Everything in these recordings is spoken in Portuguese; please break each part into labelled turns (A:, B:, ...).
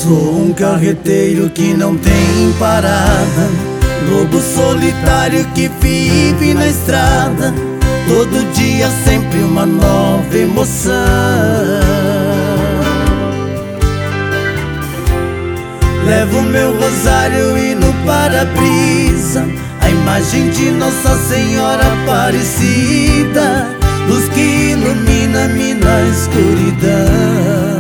A: Sou um carreteiro que não tem parada, lobo solitário que vive na estrada, todo dia sempre uma nova emoção. Levo meu rosário e no para-brisa a imagem de Nossa Senhora Aparecida, luz que ilumina-me na escuridão.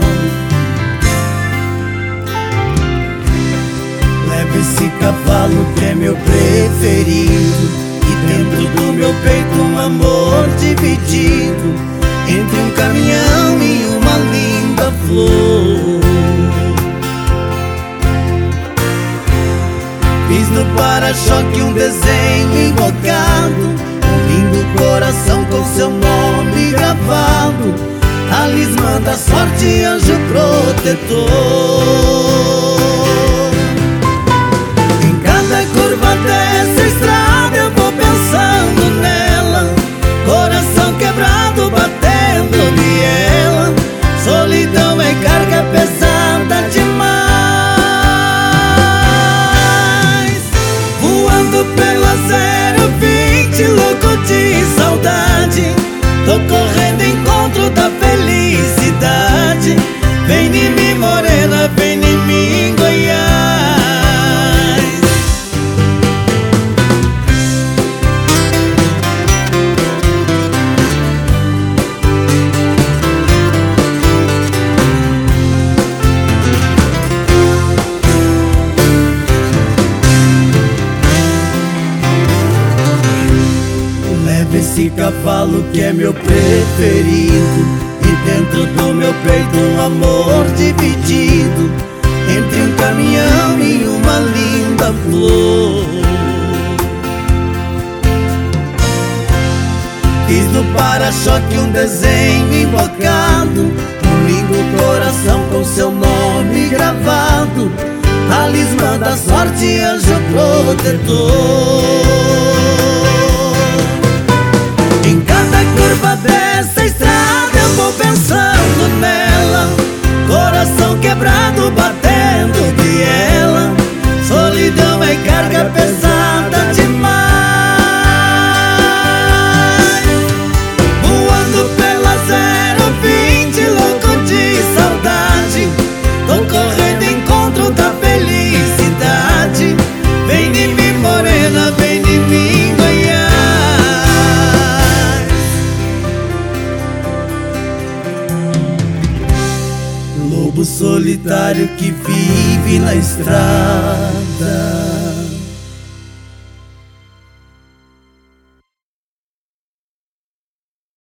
A: Levo esse cavalo que é meu preferido, e dentro do meu peito um amor dividido entre um caminhão e uma linda flor. Fiz no para-choque um desenho invocado, um lindo coração com seu nome gravado, talismã da sorte, anjo protetor. Em cada curva dessa estrada eu vou pensando nela, coração quebrado batendo biela, solidão é carga pesada demais. Pela 020, louco de saudade, tô correndo em encontro da felicidade. Vem em mim, morena, vem em mim, Goiás. Esse cavalo que é meu preferido, e dentro do meu peito um amor dividido entre um caminhão e uma linda flor. Fiz no para-choque um desenho invocado, um lindo coração com seu nome gravado, talismã da sorte, anjo protetor. Em cada curva dessa estrada eu vou pensando nela, coração quebrado batendo biela, solidão é carga pesada demais. Voando pela 020, louco de saudade, tô correndo em encontro da felicidade. Vem de mim, morena, vem de mim, Goiás. Lobo solitário que vive na estrada,